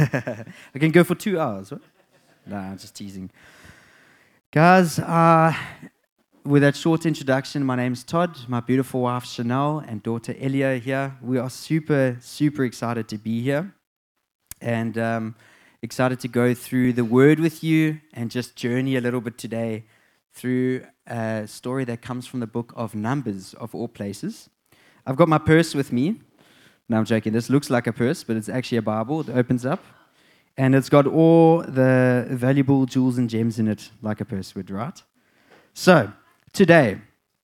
I can go for 2 hours. What? Nah, I'm just teasing. Guys, with that short introduction, my name's Todd, my beautiful wife Chanel, and daughter Elia here. We are super, super excited to be here and excited to go through the Word with you and just journey a little bit today through a story that comes from the book of Numbers, of all places. I've got my purse with me. No, I'm joking. This looks like a purse, but it's actually a Bible. It opens up, and it's got all the valuable jewels and gems in it, like a purse would, right? So, today,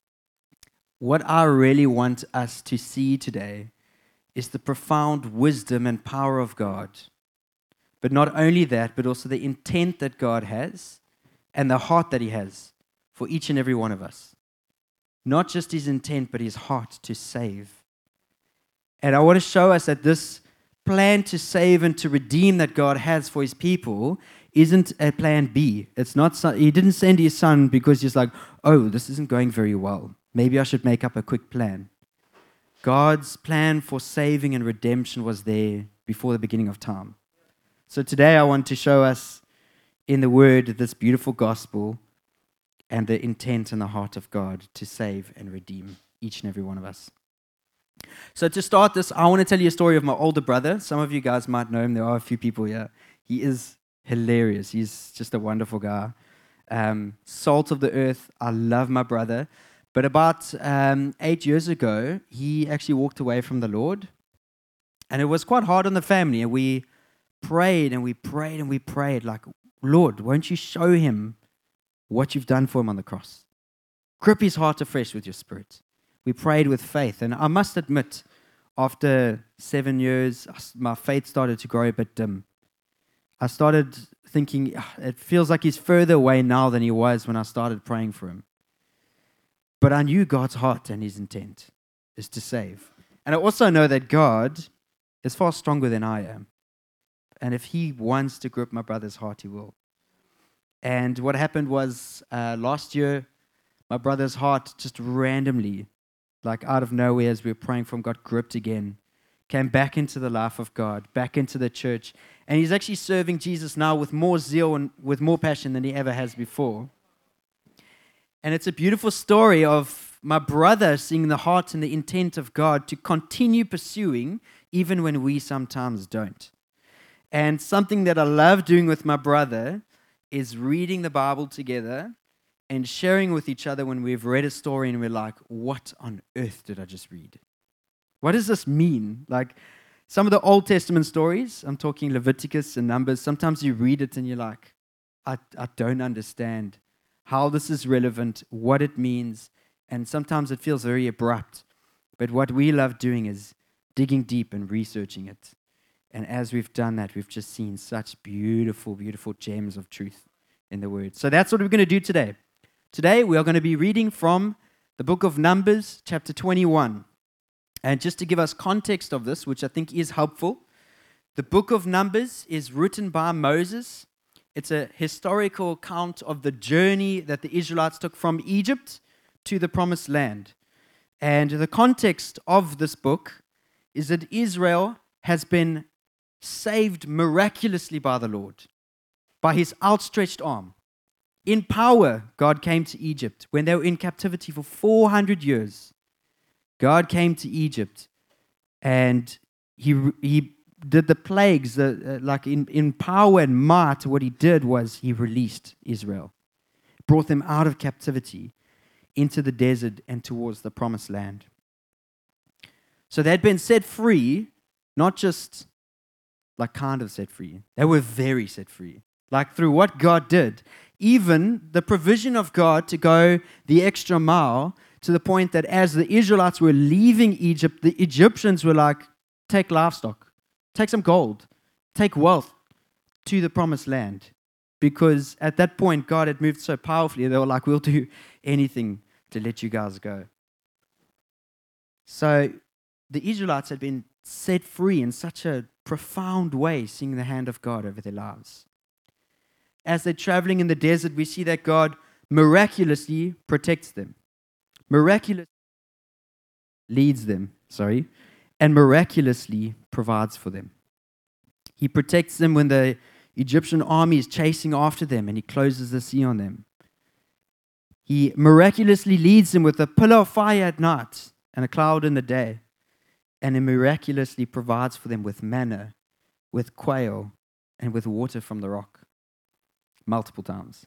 what I really want us to see today is the profound wisdom and power of God. But not only that, but also the intent that God has and the heart that He has for each and every one of us. Not just His intent, but His heart to save. And I want to show us that this plan to save and to redeem that God has for His people isn't a plan B. It's not. He didn't send His Son because He's like, oh, this isn't going very well. Maybe I should make up a quick plan. God's plan for saving and redemption was there before the beginning of time. So today I want to show us in the Word this beautiful gospel and the intent and the heart of God to save and redeem each and every one of us. So to start this, I want to tell you a story of my older brother. Some of you guys might know him. There are a few people here. He is hilarious. He's just a wonderful guy. Salt of the earth. I love my brother. But about 8 years ago, he actually walked away from the Lord. And it was quite hard on the family. And we prayed and we prayed and we prayed like, Lord, won't you show him what you've done for him on the cross? Grip his heart afresh with your spirit. We prayed with faith. And I must admit, after 7 years, my faith started to grow a bit dim. I started thinking, it feels like he's further away now than he was when I started praying for him. But I knew God's heart and His intent is to save. And I also know that God is far stronger than I am. And if He wants to grip my brother's heart, He will. And what happened was last year, my brother's heart just randomly, like out of nowhere as we were praying for him, got gripped again, came back into the life of God, back into the church. And he's actually serving Jesus now with more zeal and with more passion than he ever has before. And it's a beautiful story of my brother seeing the heart and the intent of God to continue pursuing even when we sometimes don't. And something that I love doing with my brother is reading the Bible together and sharing with each other when we've read a story and we're like, what on earth did I just read? What does this mean? Like some of the Old Testament stories, I'm talking Leviticus and Numbers, sometimes you read it and you're like, I don't understand how this is relevant, what it means, and sometimes it feels very abrupt. But what we love doing is digging deep and researching it. And as we've done that, we've just seen such beautiful, beautiful gems of truth in the Word. So that's what we're going to do today. Today, we are going to be reading from the book of Numbers, chapter 21. And just to give us context of this, which I think is helpful, the book of Numbers is written by Moses. It's a historical account of the journey that the Israelites took from Egypt to the Promised Land. And the context of this book is that Israel has been saved miraculously by the Lord, by His outstretched arm. In power, God came to Egypt when they were in captivity for 400 years. God came to Egypt and He did the plagues, like in power and might. What He did was He released Israel, brought them out of captivity into the desert and towards the Promised Land. So they'd been set free, not just like kind of set free. They were very set free, like through what God did. Even the provision of God to go the extra mile, to the point that as the Israelites were leaving Egypt, the Egyptians were like, take livestock, take some gold, take wealth to the Promised Land. Because at that point, God had moved so powerfully, they were like, we'll do anything to let you guys go. So the Israelites had been set free in such a profound way, seeing the hand of God over their lives. As they're traveling in the desert, we see that God miraculously protects them, miraculously leads them, and miraculously provides for them. He protects them when the Egyptian army is chasing after them, and he closes the sea on them. He miraculously leads them with a pillar of fire at night and a cloud in the day. And he miraculously provides for them with manna, with quail, and with water from the rock. Multiple times.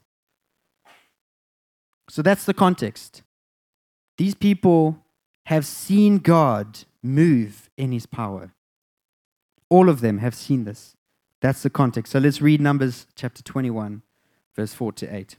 So that's the context. These people have seen God move in his power. All of them have seen this. That's the context. So let's read Numbers chapter 21, verse 4 to 8.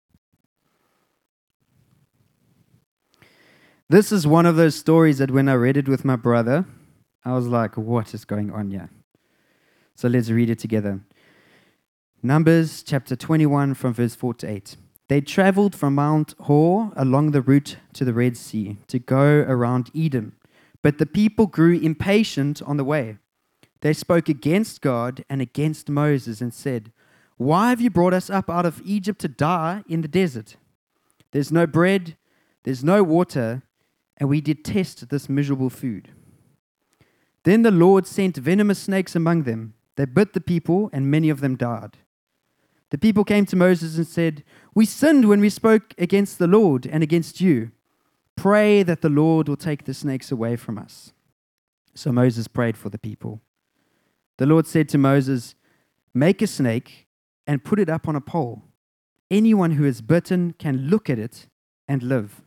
This is one of those stories that when I read it with my brother, I was like, what is going on here? So let's read it together. Numbers chapter 21 from verse 4 to 8. They traveled from Mount Hor along the route to the Red Sea to go around Edom. But the people grew impatient on the way. They spoke against God and against Moses and said, "Why have you brought us up out of Egypt to die in the desert? There's no bread, there's no water, and we detest this miserable food." Then the Lord sent venomous snakes among them. They bit the people, and many of them died. The people came to Moses and said, "We sinned when we spoke against the Lord and against you. Pray that the Lord will take the snakes away from us." So Moses prayed for the people. The Lord said to Moses, "Make a snake and put it up on a pole. Anyone who is bitten can look at it and live."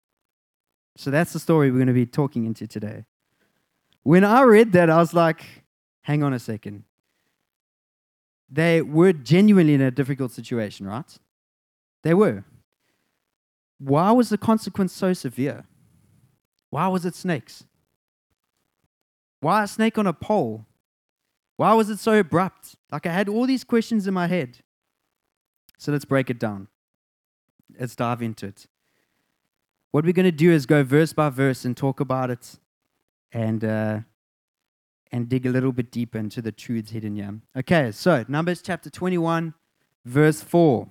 So that's the story we're going to be talking into today. When I read that, I was like, hang on a second. They were genuinely in a difficult situation, right? They were. Why was the consequence so severe? Why was it snakes? Why a snake on a pole? Why was it so abrupt? Like, I had all these questions in my head. So let's break it down. Let's dive into it. What we're going to do is go verse by verse and talk about it and dig a little bit deeper into the truths hidden here. Okay, so Numbers chapter 21, verse 4.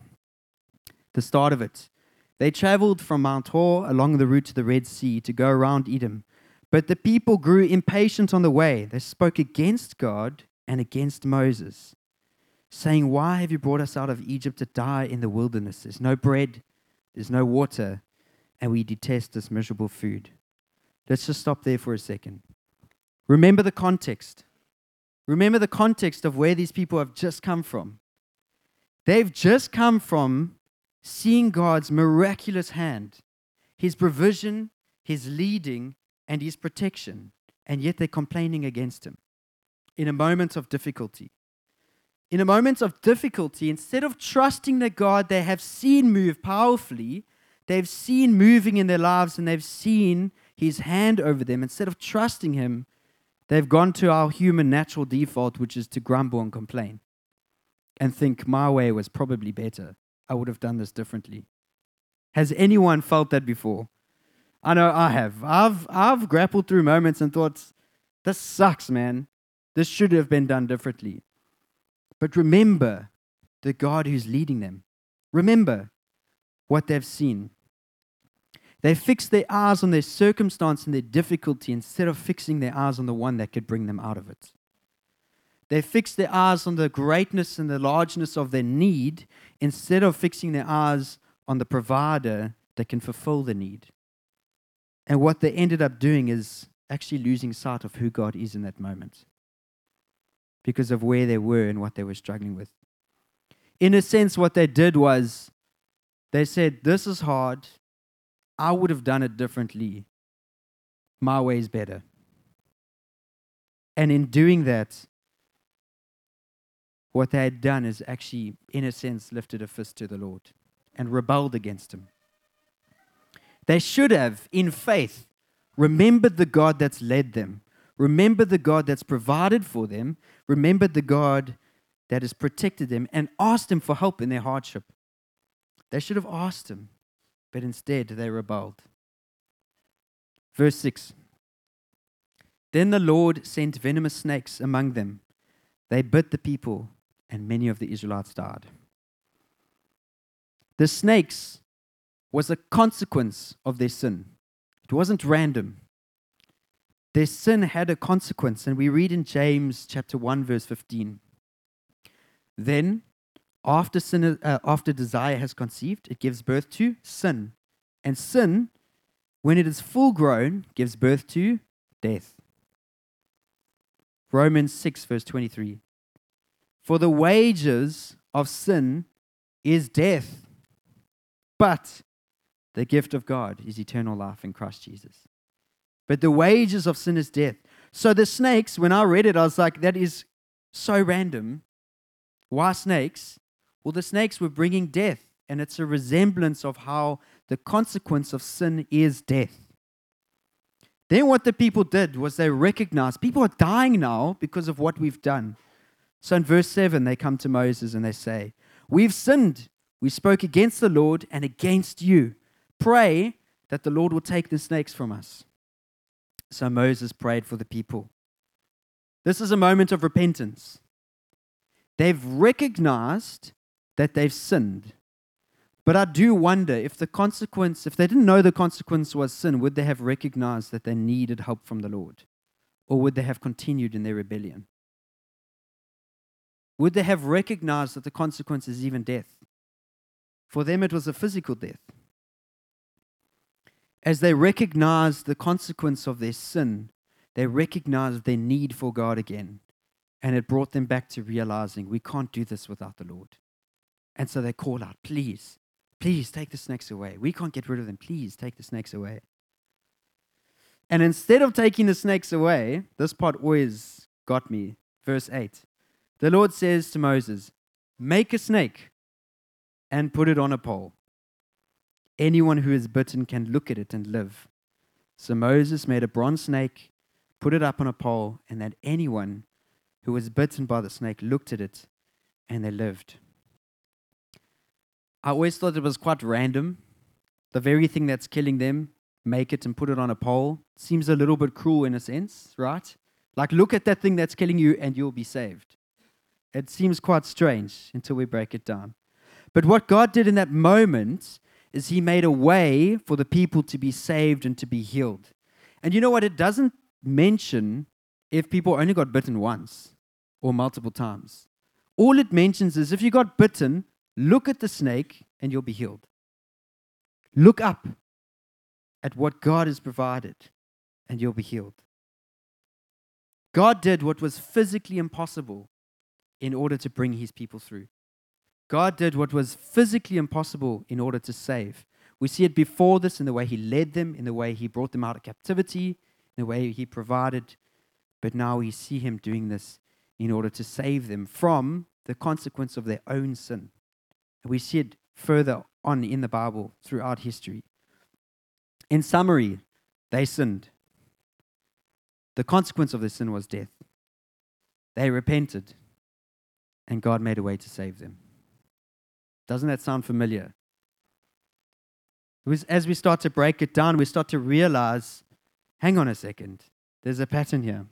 The start of it. They traveled from Mount Hor along the route to the Red Sea to go around Edom. But the people grew impatient on the way. They spoke against God and against Moses, saying, "Why have you brought us out of Egypt to die in the wilderness? There's no bread, there's no water, and we detest this miserable food." Let's just stop there for a second. Remember the context. Remember the context of where these people have just come from. They've just come from seeing God's miraculous hand, his provision, his leading, and his protection, and yet they're complaining against him in a moment of difficulty. In a moment of difficulty, instead of trusting the God they have seen move powerfully, they've seen moving in their lives and they've seen his hand over them, instead of trusting him, they've gone to our human natural default, which is to grumble and complain and think, my way was probably better. I would have done this differently. Has anyone felt that before? I know I have. I've grappled through moments and thought, this sucks, man. This should have been done differently. But remember the God who's leading them. Remember what they've seen. They fixed their eyes on their circumstance and their difficulty instead of fixing their eyes on the one that could bring them out of it. They fixed their eyes on the greatness and the largeness of their need instead of fixing their eyes on the provider that can fulfill the need. And what they ended up doing is actually losing sight of who God is in that moment because of where they were and what they were struggling with. In a sense, what they did was they said, this is hard. I would have done it differently. My way is better. And in doing that, what they had done is actually, in a sense, lifted a fist to the Lord and rebelled against him. They should have, in faith, remembered the God that's led them, remembered the God that's provided for them, remembered the God that has protected them, and asked him for help in their hardship. They should have asked him, but instead they rebelled. Verse 6. Then the Lord sent venomous snakes among them. They bit the people, and many of the Israelites died. The snakes was a consequence of their sin. It wasn't random. Their sin had a consequence, and we read in James chapter 1, verse 15. Then, after desire has conceived, it gives birth to sin. And sin, when it is full grown, gives birth to death. Romans 6, verse 23. For the wages of sin is death, but the gift of God is eternal life in Christ Jesus. But the wages of sin is death. So the snakes, when I read it, I was like, that is so random. Why snakes? Well, the snakes were bringing death, and it's a resemblance of how the consequence of sin is death. Then what the people did was they recognized people are dying now because of what we've done. So in verse 7, they come to Moses and they say, we've sinned. We spoke against the Lord and against you. Pray that the Lord will take the snakes from us. So Moses prayed for the people. This is a moment of repentance. They've recognized that they've sinned. But I do wonder if the consequence, if they didn't know the consequence was sin, would they have recognized that they needed help from the Lord? Or would they have continued in their rebellion? Would they have recognized that the consequence is even death? For them, it was a physical death. As they recognized the consequence of their sin, they recognized their need for God again. And it brought them back to realizing, we can't do this without the Lord. And so they call out, please, please take the snakes away. We can't get rid of them. Please take the snakes away. And instead of taking the snakes away, this part always got me. Verse 8. The Lord says to Moses, make a snake and put it on a pole. Anyone who is bitten can look at it and live. So Moses made a bronze snake, put it up on a pole, and that anyone who was bitten by the snake looked at it and they lived. I always thought it was quite random. The very thing that's killing them, make it and put it on a pole. Seems a little bit cruel in a sense, right? Like, look at that thing that's killing you and you'll be saved. It seems quite strange until we break it down. But what God did in that moment is He made a way for the people to be saved and to be healed. And you know what? It doesn't mention if people only got bitten once or multiple times. All it mentions is if you got bitten, look at the snake and you'll be healed. Look up at what God has provided and you'll be healed. God did what was physically impossible in order to bring His people through. God did what was physically impossible in order to save. We see it before this in the way He led them, in the way He brought them out of captivity, in the way He provided. But now we see Him doing this in order to save them from the consequence of their own sin. And we see it further on in the Bible throughout history. In summary, they sinned. The consequence of their sin was death. They repented, and God made a way to save them. Doesn't that sound familiar? As we start to break it down, we start to realize, hang on a second, there's a pattern here.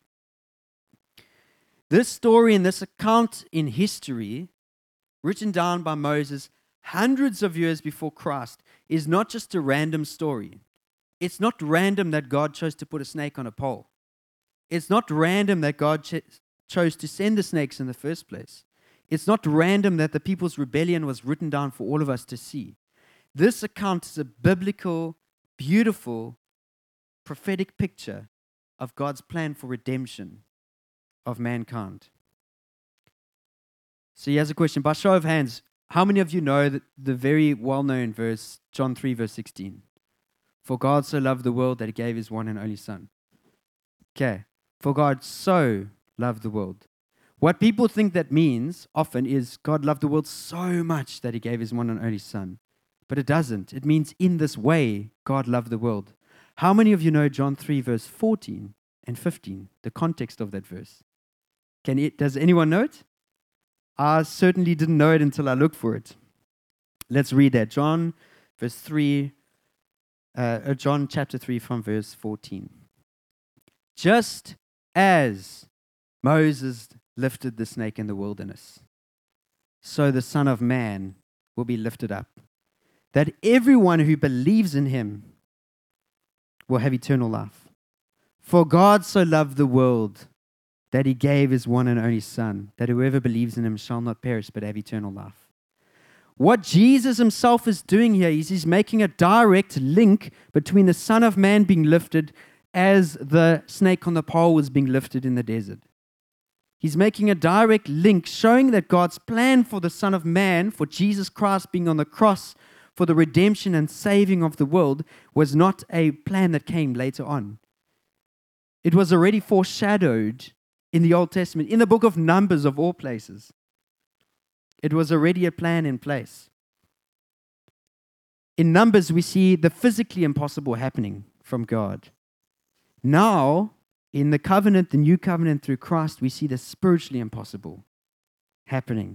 This story and this account in history, written down by Moses hundreds of years before Christ, is not just a random story. It's not random that God chose to put a snake on a pole. It's not random that God chose to send the snakes in the first place. It's not random that the people's rebellion was written down for all of us to see. This account is a biblical, beautiful, prophetic picture of God's plan for redemption of mankind. So he has a question. By show of hands, how many of you know the very well-known verse, John 3, verse 16? For God so loved the world that He gave His one and only Son. Okay. For God so loved the world. What people think that means often is God loved the world so much that He gave His one and only Son. But it doesn't. It means in this way, God loved the world. How many of you know John 3, verse 14 and 15, the context of that verse? Does anyone know it? I certainly didn't know it until I looked for it. Let's read that. John chapter 3 from verse 14. Just as Moses lifted the snake in the wilderness, so the Son of Man will be lifted up, that everyone who believes in Him will have eternal life. For God so loved the world that he gave his one and only Son, that whoever believes in him shall not perish but have eternal life. What Jesus himself is doing here is he's making a direct link between the Son of Man being lifted as the snake on the pole was being lifted in the desert. He's making a direct link showing that God's plan for the Son of Man, for Jesus Christ being on the cross, for the redemption and saving of the world, was not a plan that came later on. It was already foreshadowed in the Old Testament, in the book of Numbers of all places. It was already a plan in place. In Numbers, we see the physically impossible happening from God. Now, in the covenant, the new covenant through Christ, we see the spiritually impossible happening.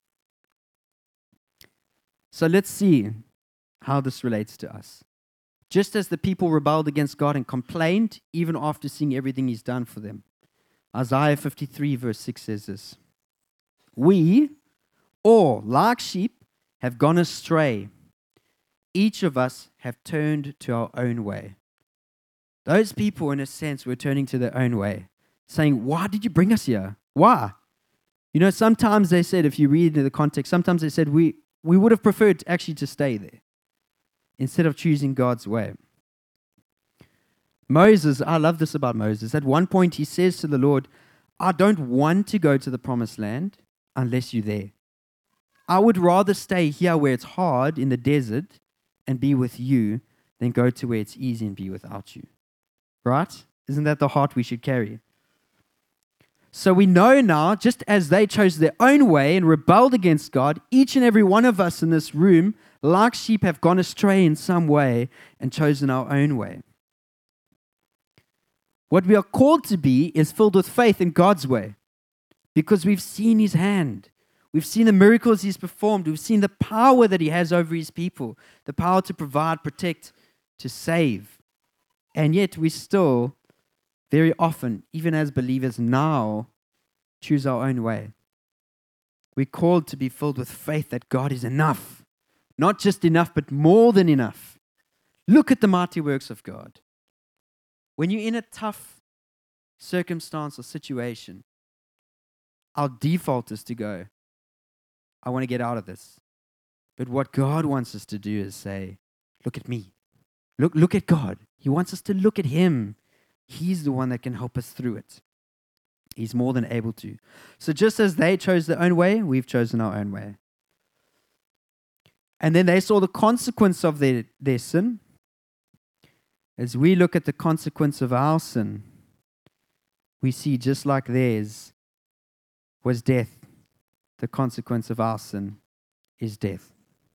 So let's see how this relates to us. Just as the people rebelled against God and complained, even after seeing everything he's done for them. Isaiah 53 verse 6 says this: "We all, like sheep, have gone astray. Each of us have turned to our own way." Those people, in a sense, were turning to their own way, saying, "Why did you bring us here? Why?" You know, sometimes they said, if you read into the context, sometimes they said, we would have preferred actually to stay there instead of choosing God's way. Moses, I love this about Moses. At one point, he says to the Lord, "I don't want to go to the promised land unless you're there. I would rather stay here where it's hard in the desert and be with you than go to where it's easy and be without you." Right? Isn't that the heart we should carry? So we know now, just as they chose their own way and rebelled against God, each and every one of us in this room, like sheep, have gone astray in some way and chosen our own way. What we are called to be is filled with faith in God's way, because we've seen his hand. We've seen the miracles he's performed. We've seen the power that he has over his people, the power to provide, protect, to save. And yet we still, very often, even as believers now, choose our own way. We're called to be filled with faith that God is enough. Not just enough, but more than enough. Look at the mighty works of God. When you're in a tough circumstance or situation, our default is to go, "I want to get out of this." But what God wants us to do is say, "Look at me. Look at God." He wants us to look at him. He's the one that can help us through it. He's more than able to. So just as they chose their own way, we've chosen our own way. And then they saw the consequence of their sin. As we look at the consequence of our sin, we see just like theirs was death, the consequence of our sin is death.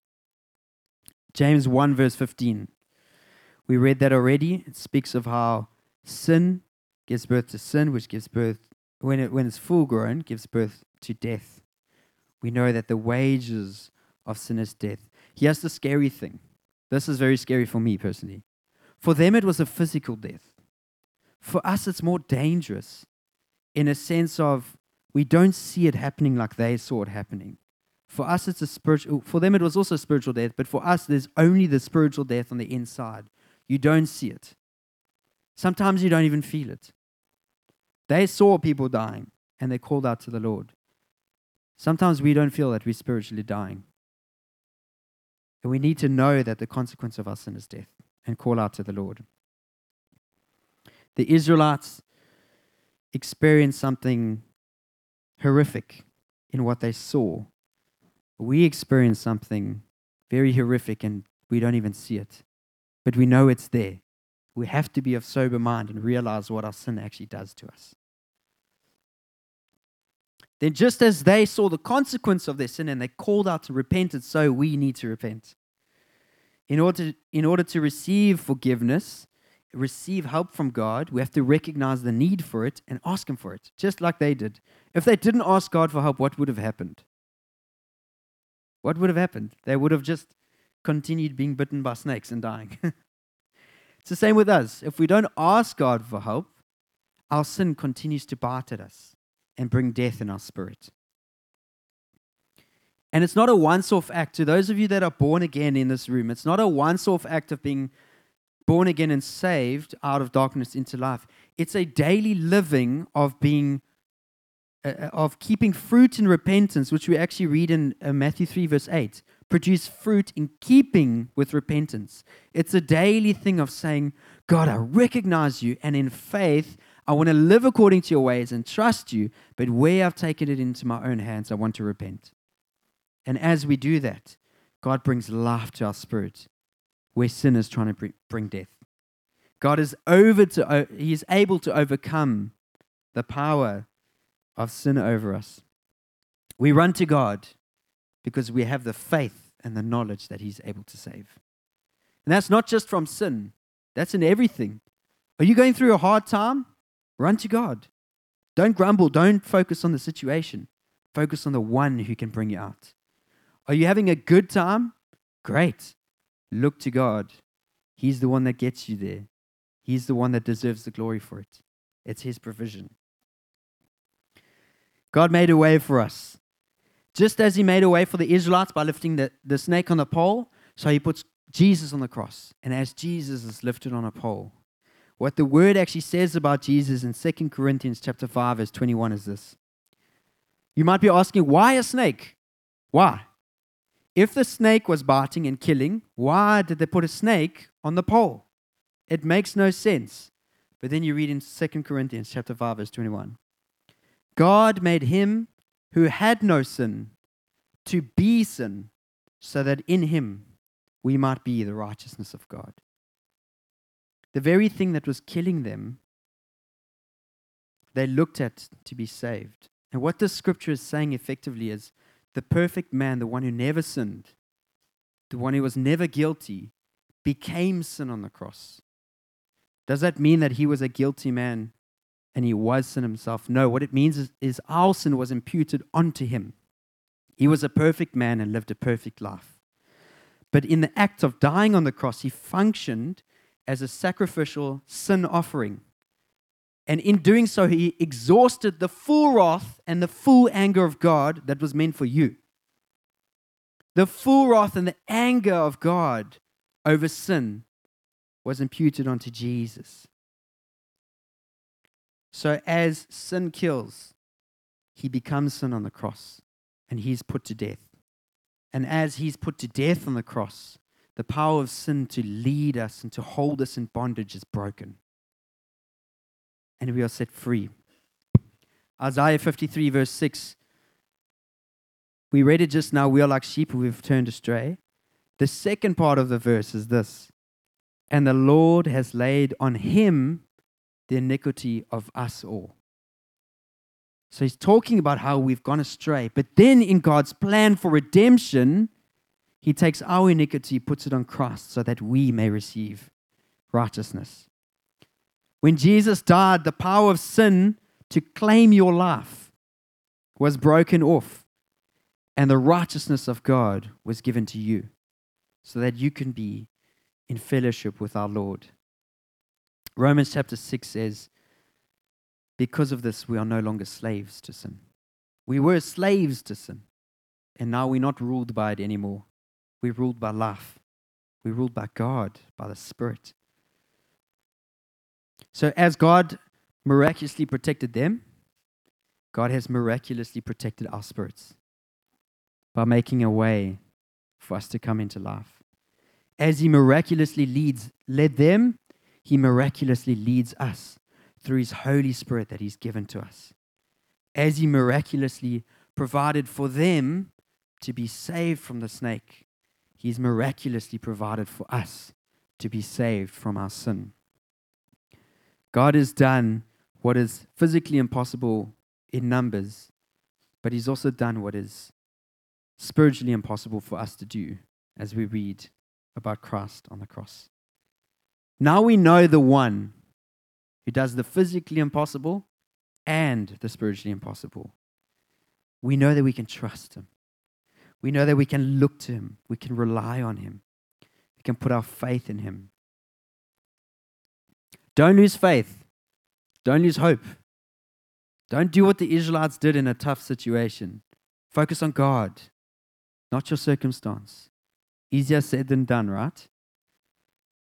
James 1 verse 15. We read that already. It speaks of how sin gives birth to sin, which gives birth, when it's full grown, gives birth to death. We know that the wages of sin is death. Here's the scary thing. This is very scary for me personally. For them, it was a physical death. For us, it's more dangerous in a sense of we don't see it happening like they saw it happening. For us, it's a spiritual. For them, it was also spiritual death, but for us, there's only the spiritual death on the inside. You don't see it. Sometimes you don't even feel it. They saw people dying, and they called out to the Lord. Sometimes we don't feel that we're spiritually dying. And we need to know that the consequence of our sin is death and call out to the Lord. The Israelites experienced something horrific in what they saw. We experience something very horrific and we don't even see it. But we know it's there. We have to be of sober mind and realize what our sin actually does to us. Then just as they saw the consequence of their sin and they called out to repentance, so we need to repent. In order to receive forgiveness, receive help from God, we have to recognize the need for it and ask him for it, just like they did. If they didn't ask God for help, what would have happened? What would have happened? They would have just continued being bitten by snakes and dying. It's the same with us. If we don't ask God for help, our sin continues to bite at us and bring death in our spirit. And it's not a once-off act. To those of you that are born again in this room, it's not a once-off act of being born again and saved out of darkness into life. It's a daily living of being of keeping fruit in repentance, which we actually read in Matthew 3, verse 8. Produce fruit in keeping with repentance. It's a daily thing of saying, God, I recognize you, and in faith, I want to live according to your ways and trust you, but where I've taken it into my own hands, I want to repent. And as we do that, God brings life to our spirit where sin is trying to bring death. God is He is able to overcome the power of sin over us. We run to God because we have the faith and the knowledge that He's able to save. And that's not just from sin. That's in everything. Are you going through a hard time? Run to God. Don't grumble. Don't focus on the situation. Focus on the one who can bring you out. Are you having a good time? Great. Look to God. He's the one that gets you there. He's the one that deserves the glory for it. It's His provision. God made a way for us. Just as He made a way for the Israelites by lifting the snake on the pole, so He puts Jesus on the cross. And as Jesus is lifted on a pole, what the Word actually says about Jesus in 2 Corinthians chapter 5, verse 21 is this. You might be asking, why a snake? Why? If the snake was biting and killing, why did they put a snake on the pole? It makes no sense. But then you read in 2 Corinthians chapter 5, verse 21. God made Him who had no sin to be sin, so that in Him we might be the righteousness of God. The very thing that was killing them, they looked at to be saved. And what this scripture is saying effectively is the perfect man, the one who never sinned, the one who was never guilty, became sin on the cross. Does that mean that He was a guilty man and He was sin Himself? No, what it means is our sin was imputed onto Him. He was a perfect man and lived a perfect life. But in the act of dying on the cross, He functioned as a sacrificial sin offering. And in doing so, He exhausted the full wrath and the full anger of God that was meant for you. The full wrath and the anger of God over sin was imputed onto Jesus. So as sin kills, He becomes sin on the cross, and He's put to death. And as He's put to death on the cross, the power of sin to lead us and to hold us in bondage is broken. And we are set free. Isaiah 53 verse 6. We read it just now. We are like sheep who have turned astray. The second part of the verse is this. And the Lord has laid on Him the iniquity of us all. So He's talking about how we've gone astray. But then in God's plan for redemption, He takes our iniquity, puts it on Christ so that we may receive righteousness. When Jesus died, the power of sin to claim your life was broken off, and the righteousness of God was given to you so that you can be in fellowship with our Lord. Romans chapter 6 says, because of this, we are no longer slaves to sin. We were slaves to sin, and now we're not ruled by it anymore. We're ruled by life. We're ruled by God, by the Spirit. So as God miraculously protected them, God has miraculously protected our spirits by making a way for us to come into life. As He miraculously led them, He miraculously leads us through His Holy Spirit that He's given to us. As He miraculously provided for them to be saved from the snake, He's miraculously provided for us to be saved from our sin. God has done what is physically impossible in numbers, but He's also done what is spiritually impossible for us to do as we read about Christ on the cross. Now we know the one who does the physically impossible and the spiritually impossible. We know that we can trust Him. We know that we can look to Him. We can rely on Him. We can put our faith in Him. Don't lose faith. Don't lose hope. Don't do what the Israelites did in a tough situation. Focus on God, not your circumstance. Easier said than done, right?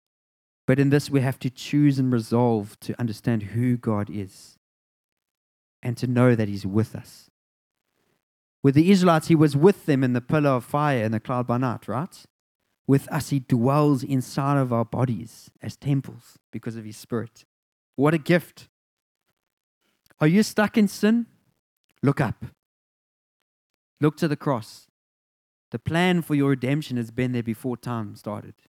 But in this, we have to choose and resolve to understand who God is. and to know that He's with us. With the Israelites, He was with them in the pillar of fire and the cloud by night, right? With us, He dwells inside of our bodies as temples because of His Spirit. What a gift. Are you stuck in sin? Look up. Look to the cross. The plan for your redemption has been there before time started.